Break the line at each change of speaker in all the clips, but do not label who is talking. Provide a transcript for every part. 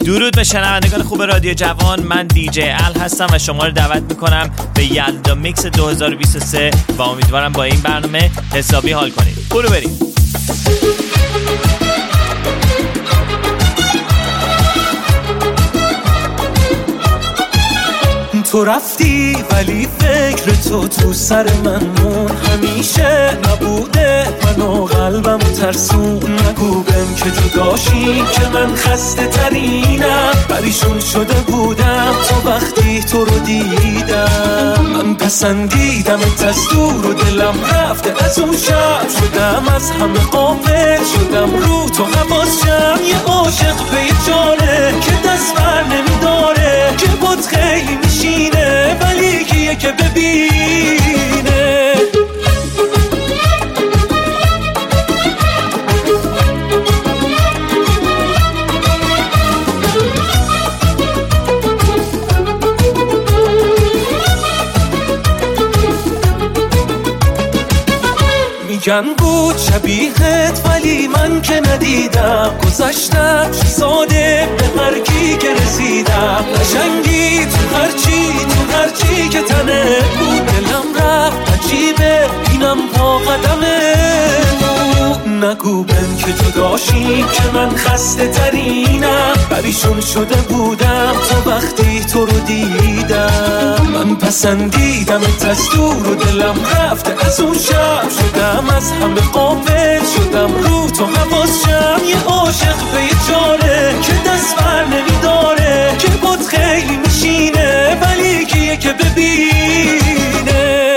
درود به شنوندگان خوب رادیو جوان، من دیجی ال هستم و شما رو دعوت میکنم به یلدا میکس 2023 و امیدوارم با این برنامه حسابی حال کنید. برو بریم.
تو رفتی ولی فکر تو سر من مون، همیشه نبوده منو قلبم ترسون. نگو بهم که جداشی که من خسته ترینم، پریشون شده بودم تو وقتی تو رو دیدم. من پسندیدمت از دور و دلم رفته از اون شب، شدم از همه غافل، شدم رو تو حواسم. یه عاشق به جانه که دست بر نمیداره، که بود خیلی میشینه ولی کیه که ببینه. میگن بود شبیهت ولی من که ندیدم، گذشتم ساده به هر کی که رسیدم. قشنگی تو هرچی که تنه بود، دلم رفت عجیبه اینم پا قدمه. نگو بهم که جداشی که من خسته ترینم، پریشون شده بودم تو وقتی تو رو دیدم. من پسندیدمت از دور و دلم رفته از اون شب، شدم از همه غافل، شدم رو تو حواسم. یه عاشق به یه جانه که دست بر نمیداره، که بود خیلی میشینه ولی کیه که ببینه.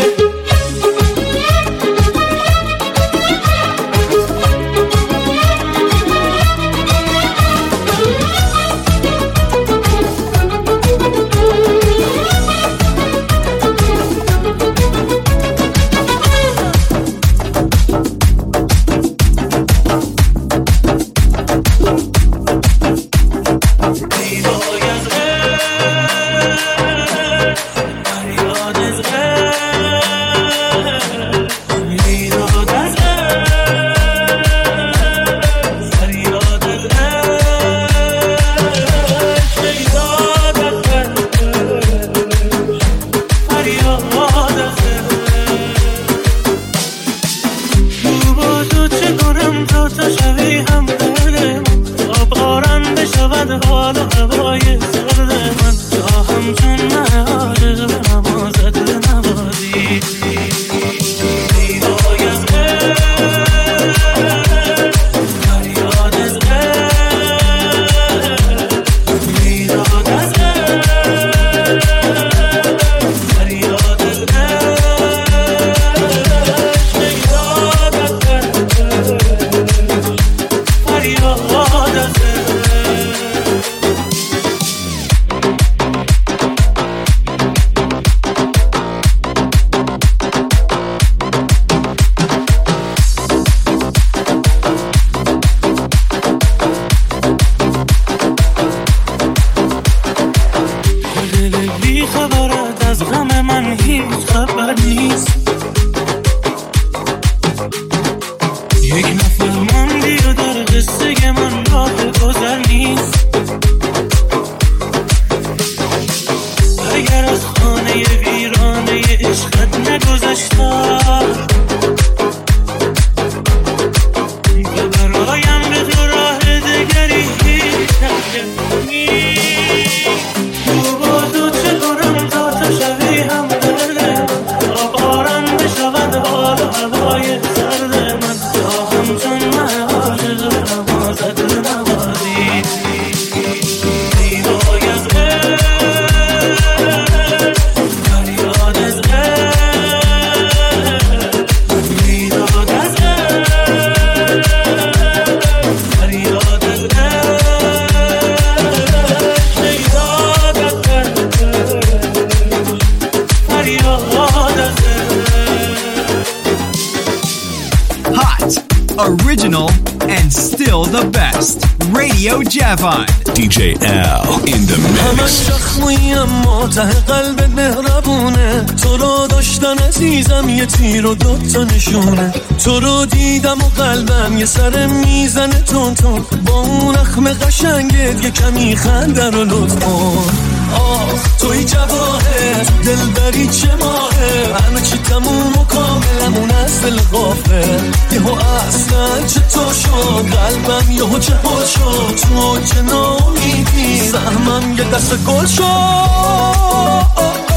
Original and still still the best. Radio Javon.
DJ Al in the
همش
mix.
زخمی اما ته قلبت مهربونه، تو رو داشتن عزیزم یه تیر و دوتا نشونه، تو رو دیدم و قلبم یه سر میزنه تون تون، با اون اخم قشنگت یه کمی خنده رو لطف کن. آه توی جواهر دلبری چه ماهه، همه چی تموم و کاملمون از دل غافه، یهو اصلا چطور شد قلبم یهو چه حال شد، تو چه ناامیدی سهمم یه دست گل شد.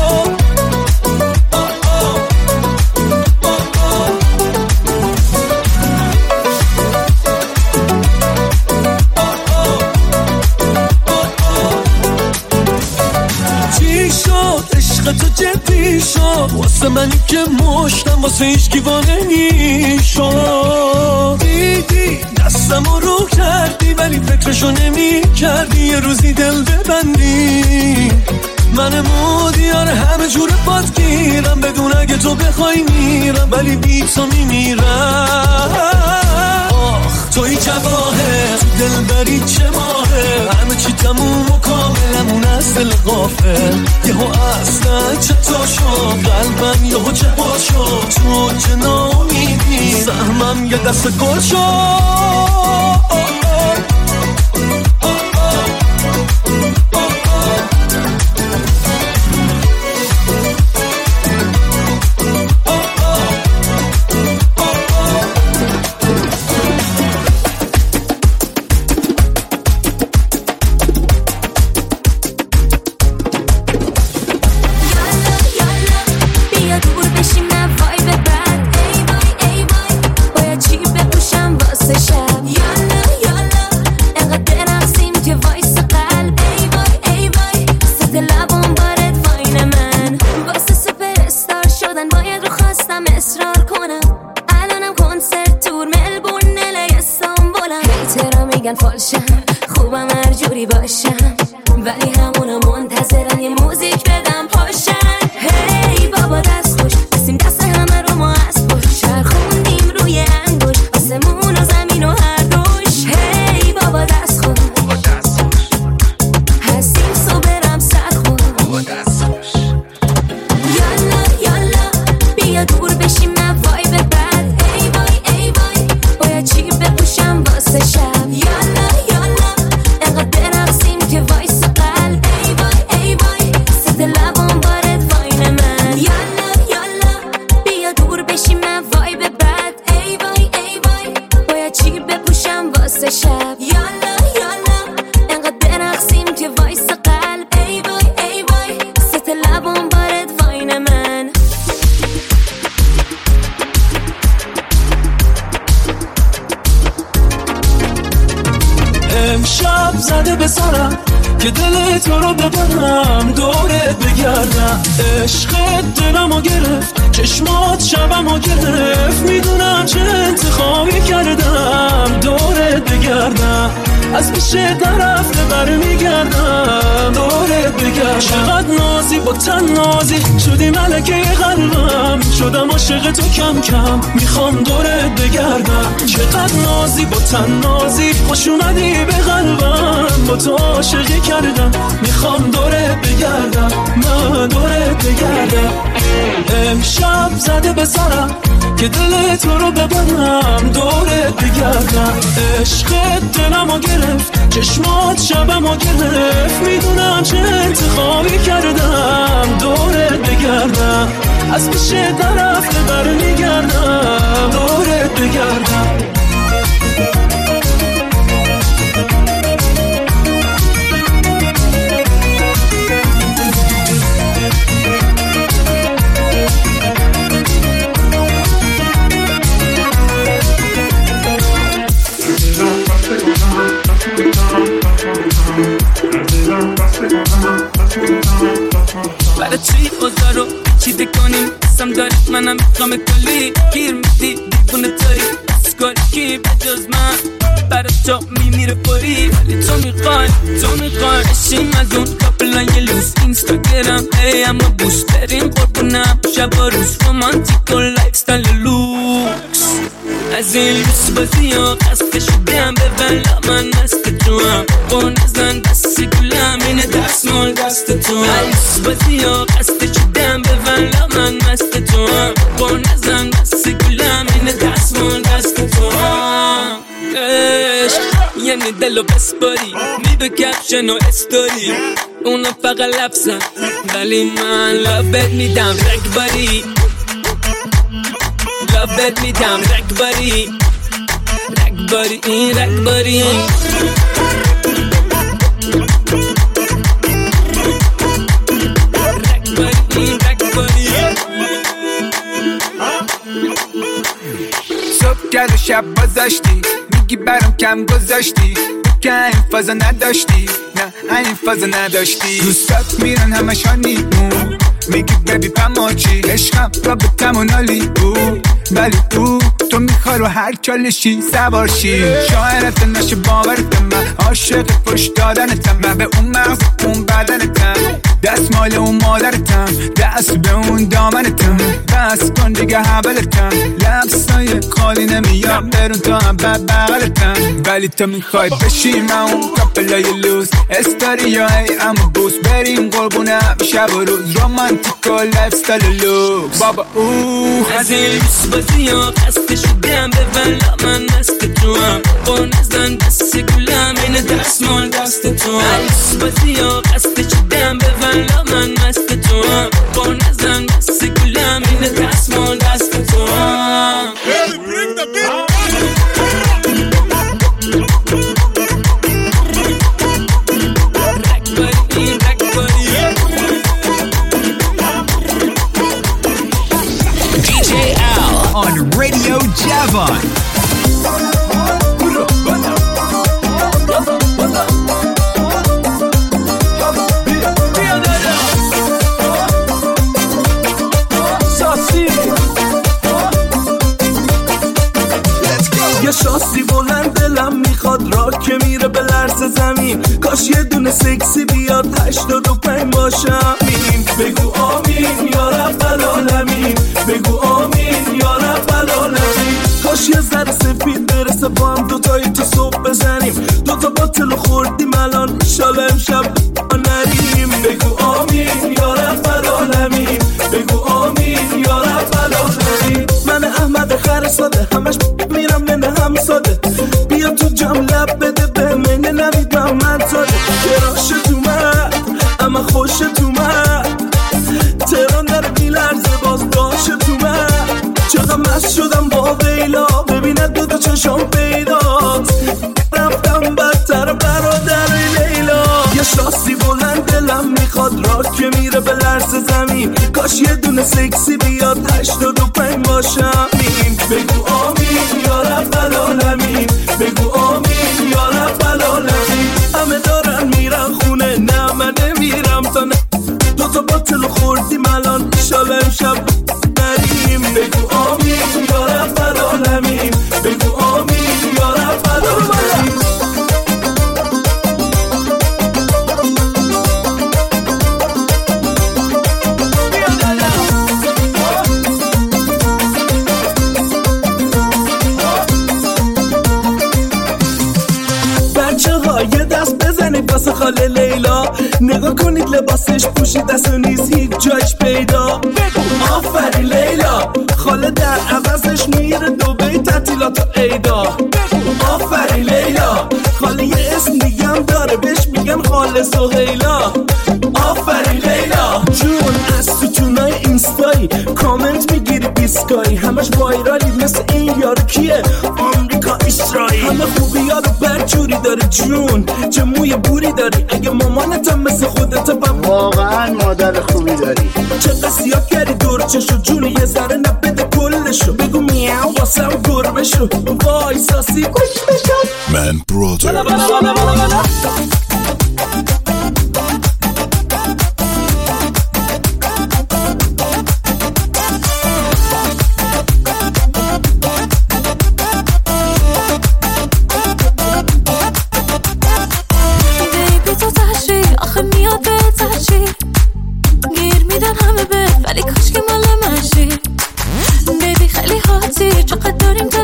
تو جدی شد واسه منی که مشتم واسه هیچ دیوانه نیشد، دیدی دستمو رو کردی ولی فکرشو نمی کردی یه روزی دل ببندی، من مودیار همه جور پات گیرم، بدون اگه تو بخوای میرم ولی بی تو میمیرم. آخ توی جواهر دلبری چه ماهه، همه چی تموم و کاملمون از دل غافه، یهو اصلا چطور شد قلبم یهو چه حال شد، تو چه ناامیدی سهمم یه دست گل شد.
خوبم هر جوری باشم ولی همونا منتظرن یه موزیک بدم پاشن. هی بابا دست خوش بسیم دست همه رو ما از پشت چرخوندیم روی انگوش آسمون و زمین و هر روش. هی بابا دست خوش هستیم سو برم سرخون. یالا یالا بیا دور بشیم نه وای به بعد. ای وای ای وای باید چی بپوشم واسه شب. شب یالا یالا انقدر برقصیم که وایس قلب. ای وای ای وای ست لبم بارد واین من.
امشب زده به سرم که دل تو رو ببرم دورت بگردم، عشقت دلمو گرفت چشمات شبمو گرفت، میدونم چه انتخابی کردم دورت بگردم، از پیش طرف برمیگردم دورت بگردم. چقدر نازی با تن نازی شدی ملکه قلبم، شدم عاشق تو کم کم میخوام دورت بگردم. چقدر نازی با تن نازی خوش اومدی به قلبم، با تو عاشقی کردم میخوام دورت بگردم، من دورت بگردم. امشب زده به سرم که دل تو رو ببرم دورت بگردم، عشقت دلمو گرفت چشمات شبمو گرفت، میدونم چه انتخابی کردم دورت بگردم، از پیش طرف برمیگردم دورت بگردم.
برای چی اوضاع رو چیده کنیم قسم داری منم میخوام کلی گیر میدی دیوونه تایی اسکاری کی به جز من برای تو میمیره پری، ولی تو میخوای اشیم از اون کپلان یه لوس اینستاگرام. ای اما بوش بریم قربونم شب و روز رومانتیک و لایف ستایل لوکس. از این لوس بازی ها قصد شدم به ولا من مست تو هم با نزن دست گلم اینه دستمال دست تو هم لوس بازی ها قصد شدم به ولا من مست تو هم با نزن دست گلم اینه دستمال دست تو هم عشق یعنی دلو بسپاری میدو کپشن و استوری اونا فقط لبسن ولی من لابت میدم رکباری لابت میدم رکباری رکباری این رکباری رکباری این رکباری
صبح کرد و شب بازشتی میگی برام کم گذاشتی که این فازا نداشتی نه این فازا نداشتی دوستات میرن همش هانیمون میگی ببی پماچی عشقم رابطم و نالی ولی تو میخوای رو هر چالشی سوارشی شاعرت نشه باورتم من عاشق پشت دادنتم من به اون مغز اون بدنتم دست مال اون مادرتم دست به اون دامنتم بس کن دیگه حبلتم لبسای خالی نمیاد برون تا هم بغلتم ولی تو میخوای بشی من اون کپلای لوز استوریا ای اما بوس بریم قربونم شب و روز رومانتیک و لایف استایل لوکس بابا
از این لوس بازی ها قصد شدم به ولا من مست تو هم با نزن دست گلم اینه دستمال دست تو هم لوس بازی ها قصد شدم به ولا من مست تو هم با نزن دست گلم اینه دستمال دست تو هم
on Radio Javon.
یه شاسی بلند دلم میخواد را که میره به لرز زمین کاش یه دونه سکسی بیاد 85 باشم بگو آمین یا رب العالمین بگو آمین یا رب العالمین کاش یه ذره سفید برسه با هم دوتایی تو صبح بزنیم دوتا باطل خوردیم الان انشالله امشب نریم بگو آمین یا رب العالمین بگو آمین یا رب العالمین من احمد خرساده همش میرم نه هم ساده بیا تو جام لب بده به من نوید محمد زاده کراشت اومد اما خوشت اومد تهران در میلرزه باز داشت اومد چقدر مست شدم با ویلا ببیند دو چشم پیدات رفتم بدتر برادر لیلا یه شاسی بلند دلم میخواد را که میره به لرز زمین کاش یه دونه سکسی بیاد 85 باشم بگو آمین یا رب العالمین بگو آمین یا رب العالمین همه دارن میرن خونه نه من نمیرم تا نه دوتا باطل خوردیم الان انشالله امشب نریم بگو آمین یا رب العالمین بگو آمین یا رب العالمین یه دست بزنید واسه خاله لیلا نگاه کنید لباسش پوشید دست و نیز هیچ جایش پیدا آفرین لیلا خاله در عوضش میره دوبی تعطیلات و عیدا آفرین لیلا خاله یه اسم دیگه هم داره بهش میگن خاله سهیلا آفرین لیلا جون از ستونای اینستایی کامنت میگیری بیسکایی همش وایرالی مثل این یارو کیه آمریکا اسرائیل همه خوبی ها رو برجوری داره جون چه موی بوری داری اگه مامانتم مثل خودت
واقعا مادر خوبی داری
چه قصیات کردی دور چشو جون یه ذره نبده کلشو بگو میاو واسم گربه شو وای ساسی کش بشم
من برادر
ولی کاش که مال منشی بیبی خیلی حاطی چقدر داریم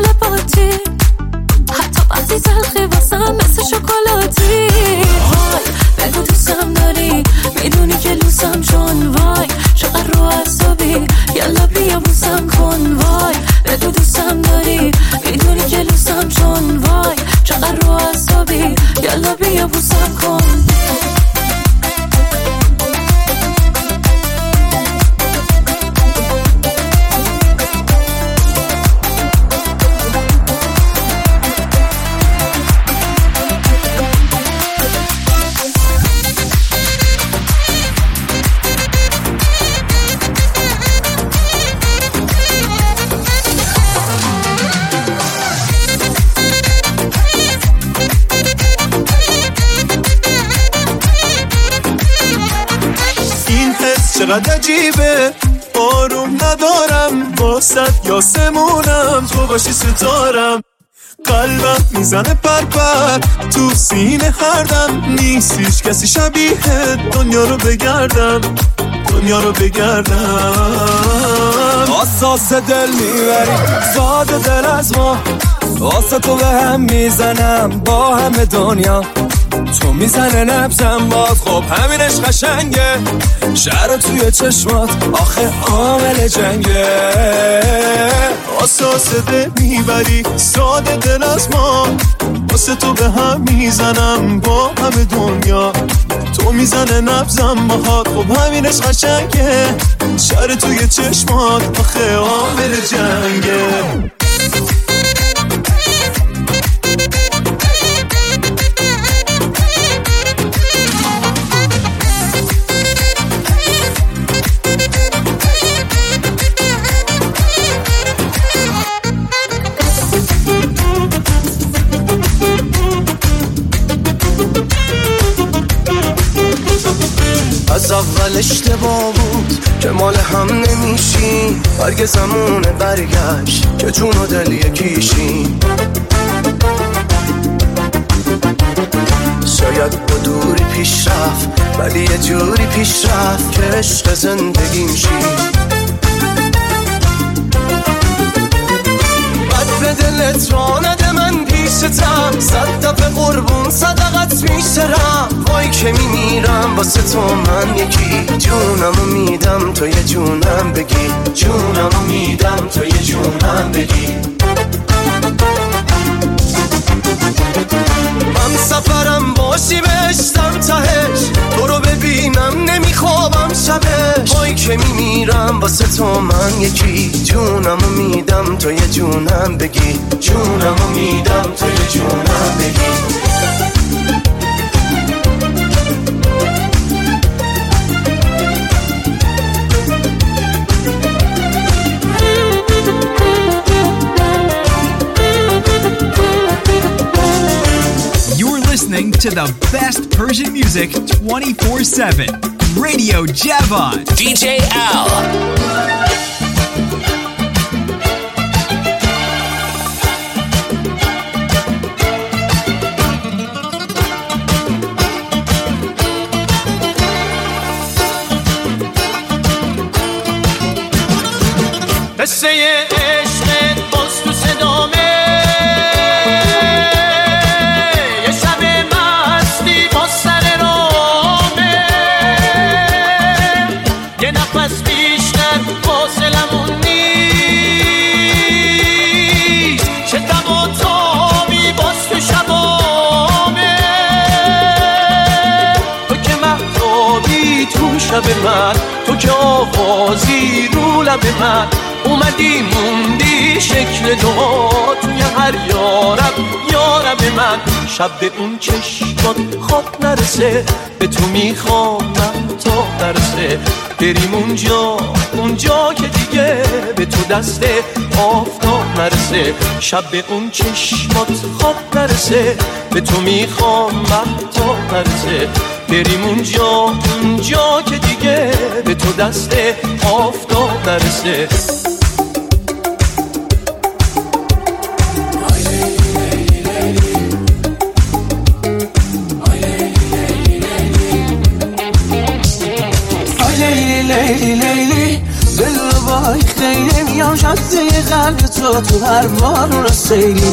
چقدر عجیبه آروم ندارم واسط یاسمونم تو باشی ستارم قلبم میزنه پرپر تو سینه هردم نیست هیچ کسی شبیه دنیا رو بگردم
اساس دل میبری زاد دل از ما واسه تو به هم میزنم با همه دنیا تو میزنه نبزم باز خب همینش قشنگه شهر توی چشمات آخه عامل جنگه
اساس دل میبری ساده دل از ما واسه تو به هم میزنم با همه دنیا تو میزنه نبزم باهات خب همینش قشنگه شهر توی چشمات آخه عامل جنگه
از اول اشتباه بود که مال هم نمیشیم برگ زمونه برگشت که جون و دل یکیشیم شاید با دوری پیش رفت ولی یه جوری پیش رفت که عشق زندگیم شیم بد به دلت را نده من پیشتم صد دفعه قربون صدقت میشرم وای که میمیرم واسه تو من یکی جونمو میدم تو یه جونم بگی جونمو میدم تو یه جونم بگی من سفرم باشی بشتم تهش تو رو ببینم نمیخوابم شبش وای که میمیرم واسه تو من یکی جونمو میدم تو یه جونم بگی جونمو میدم تو یه جونم بگی
Listening to the best Persian music 24/7. Radio Javon.
DJ Al.
قصه عشق باز تو صدامه شب من تو که آغازی رو لب من اومدی موندی شکل دعا توی هر یارب من شب به اون چشمات خواب نرسه به تو میخوام من تا نرسه بریم اونجا که دیگه به تو دست آفتاب نرسه شب به اون چشمات خواب نرسه به تو میخوام من تا نرسه بریم اونجا که دیگه به تو دست آفتاب نرسه لیلی دل رو با خیلی میام شده قلب تو هر بار رو سیلی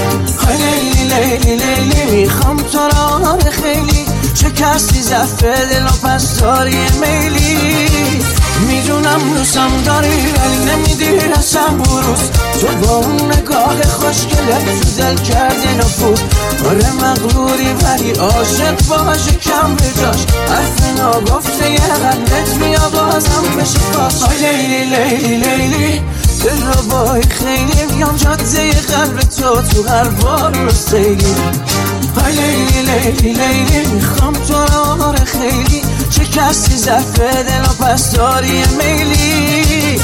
لیلی میخوام تو را خیلی شکستی زفه دل و پس داری میلی میدونم دوستم داری ولی نمیدی رسم بروز تو با اون نگاه خوشگلت تو دل کردی نفوذ آره مغروری ولی عاشق باشه کم به جاش حرف ناگفته یه قلبت بیا بازم بشه پاس لیلی دل رو بای خیلی میام جاده قلب تو هر بار رو سیلی لیلی میخوام تو را خیلی شکستی زفه دل و پس داری میلی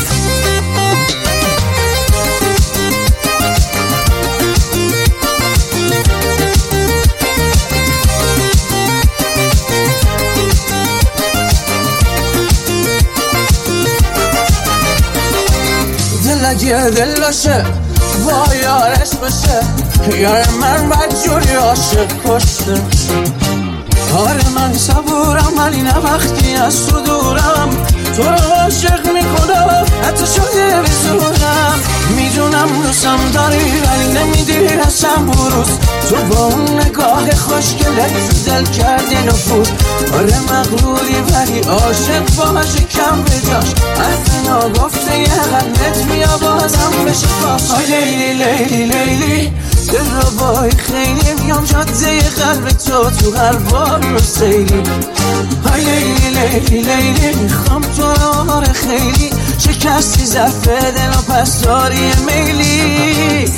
اگه دل باشه با یارش باشه، یار من بدجوری عاشق باشه. آره من صبورم ولی نه وقتی از تو دورم، تو رو عاشق میکنم حتی شده بزورم. میدونم دوستم داری ولی نمیدی اصلا بروز، تو با اون نگاه خوشگلت تو دل کردی نفوذ. آره مغروری ولی عاشق باشه کم بجاش، اصلا گفته یه قلبت بیا بازم بشه پاس. لیلی لیلی لیلی دل رو بای خیلی میام جاده قلب تو هر بار رو سیلی. های لیلی لیلی لیلی میخوام تو رو آره خیلی، شکستی ظرف دل و پس داری میلی.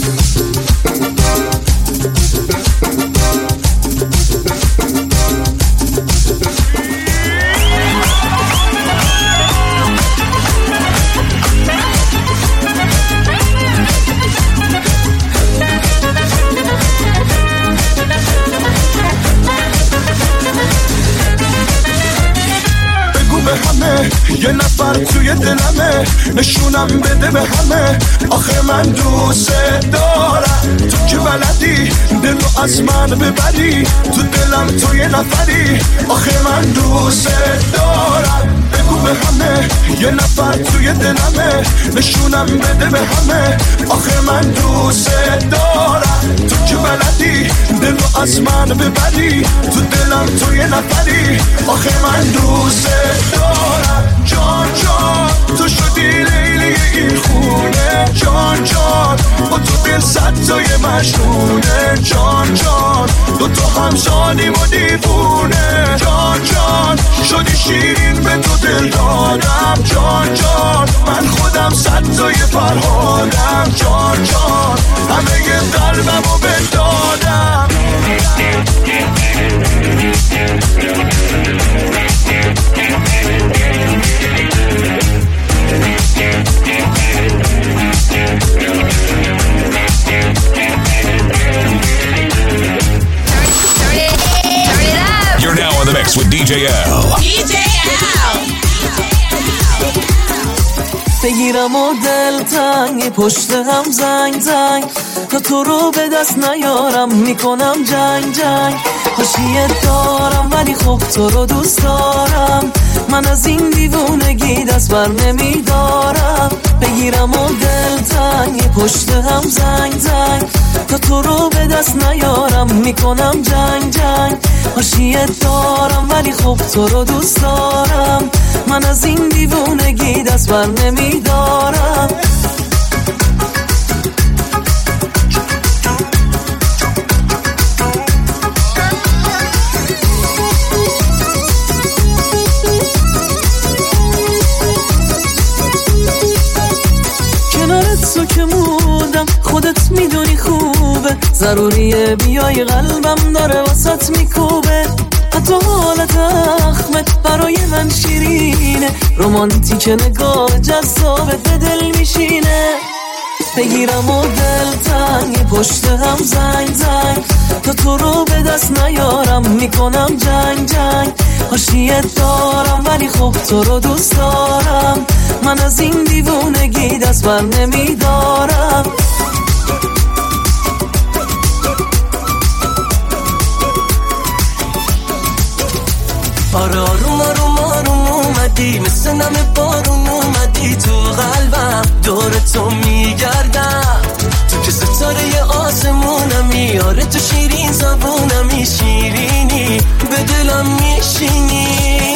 یه نفر توی دلمه، نشونم بده به همه. آخه من دوست دارم تو که بلدی دلو از من ببری، تو دلم تو یه نفری. آخه من دوست دارم بگو به همه، یه نفر توی دلمه، نشونم بده به همه. آخه من دوست دارم تو که بلدی دلو از من ببری، تو دلم تو یه نفری. آخه من دوست دارم جان جان، تو شدی لیلی این خونه. جان جان با تو دل صد تای مجنونه. جان جان دو تا همزادیم و دیوونه. جان جان شدی شیرین به تو دل دادم. جان جان من خودم صد تای فرهادم. جان جان همه قلبمو بدادم.
You're now on the mix with DJ L.
DJ L.
بگیرم و دل تنگ پشت هم زنگ زنگ، تا تو رو به دست نیارم میکنم جنگ جنگ. حاشیه دارم ولی خب تو رو دوست دارم، من از این دیوونگی دست بر نمیدارم. بگیرم و دل تنگ پشت هم زنگ زنگ، تا تو رو به دست نیارم میکنم جنگ جنگ. حاشیه دارم ولی خب تو رو دوست دارم، من از این دیوونگی دست بر نمیدارم. کنارت تو که موندم خودت میدونی خوبه، ضروریه بیای قلبم داره واسط میکوبه. حتی حالت اخمت برای من شیرینه، رومانتیک نگاه جذابت به دل میشینه. بگیرم و دل تنگ پشت هم زنگ زنگ، تا تو رو به دست نیارم میکنم جنگ جنگ. حاشیه دارم ولی خب تو رو دوست دارم، من از این دیوونگی دست بر نمیدارم.
آره آروم آروم آروم اومدی، مثل نم بارون اومدی تو قلبم، دور تو میگردم. تو که ستاره آسمونمی، آره تو شیرین زبونمی، شیرینی به دلم میشینی.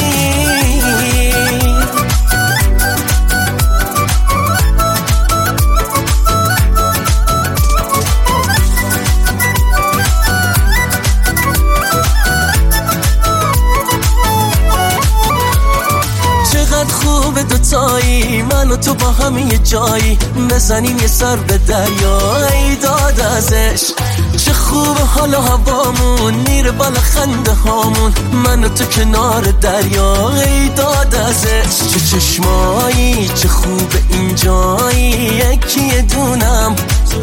خوبه دوتایی، من و تو با هم یه جایی، بزنیم یه سر به دریا. ای داد ازش چه خوبه حال هوامون، میره بالا خنده هامون، من و تو کنار دریا. ای داد ازش چه چشمایی، چه خوبه اینجایی، یکی دونم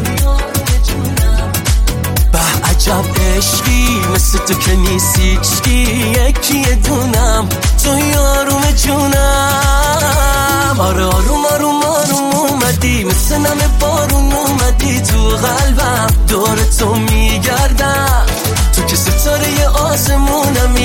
به عجب عشقی، مثل تو که نیستی یکی دونم، تو یاروم جونم. آره آروم آروم آروم اومدی،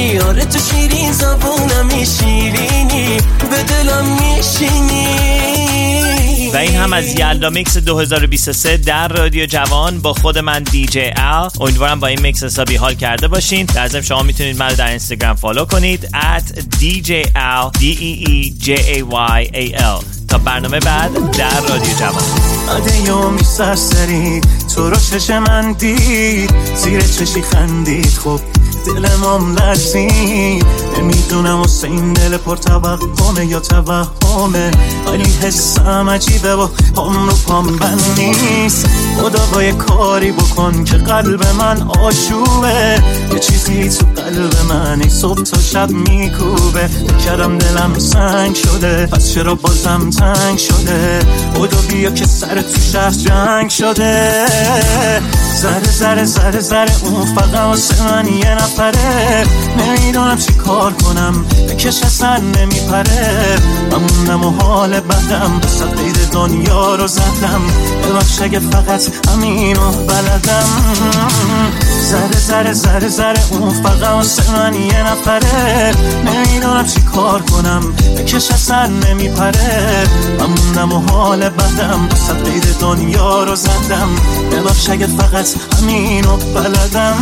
میشینی، آره تو شیرین زبونم شیرینی، به دلم میشینی.
و این هم از یلدا میکس 2023 در رادیو جوان با خود من دیجی ال. امیدوارم با این میکس حسابی حال کرده باشین. لازم شما میتونید من رو در اینستاگرام فالو کنید @DJAL DEEJAYAL. تا برنامه بعد در رادیو جوان.
یومی سرسری تو رو چش من دید، زیر چشی خندید، خب دلم لرزید. نمیدونم واسه این دل پر توهمه یا توهمه، ولی حسم عجیبه و پام رو پام بند نیست. خدا با یه کاری بکن که قلب من آشوبه، یه چیزی تو قلب من ای صبح تا شب میکوبه. کردم دلم سنگ شده، پس چرا بازم تنگ شده؟ خدا بیا که سر تو شهر جنگ شده. ذره ذره ذره ذره اون فقط واسه من یه نفره، نمیدونم چی کار کنم بکش اصلا نمیپره. همونم و حال بدم بسه قید دنیا رو زدم، ببخش اگه فقط همینو بلدم. ذره ذره ذره ذره اون فقط واسه من یه نفره، نمیدونم چی کار کنم بکش اصلا نمیپره. همونم و حال بدم بسه قید دنیا رو زدم، ببخش اگه فقط همینو بلدم.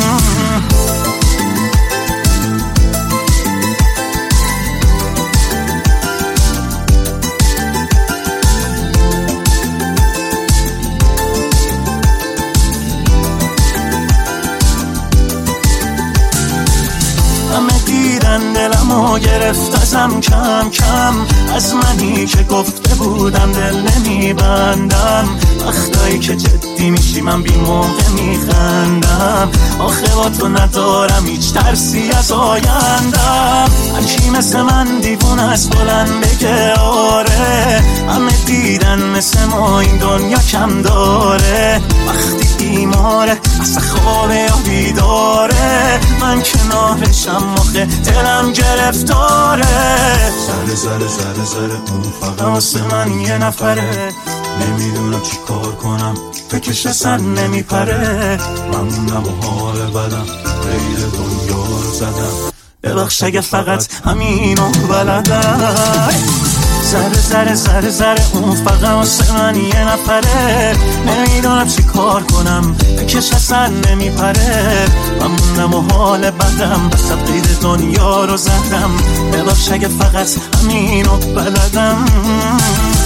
دلمو گرفت ازم کم کم، از منی که گفته بودم دل نمیبندم. وقتایی که جدی میشی من بی موقع میخندم، آخه با تو ندارم هیچ ترسی از آیندم. هرکی مثل من دیوون از بلند بگه آره، همه دیدن مثل ما این دنیا کم داره. وقتی بیماره اصلا خوابه یا بیداره، من کنارشم آخه دلم گرفتاره.
زره زره زره زره اون فقط
واسه من یه نفره، نمیدونم چی کار کنم فکرش اصلا نمیپره. ممنونم و حال بدم غیر دنیا رو زدم، ببخش اگه فقط همینو بلدم. ذره ذره ذره ذره اون فقط واسه من یه نفره، نمیدونم چی کار کنم بکش اصلا نمیپره. ممنونم و حال بدم بسه قید دنیا رو زدم، ببخش اگه فقط همینو بلدم.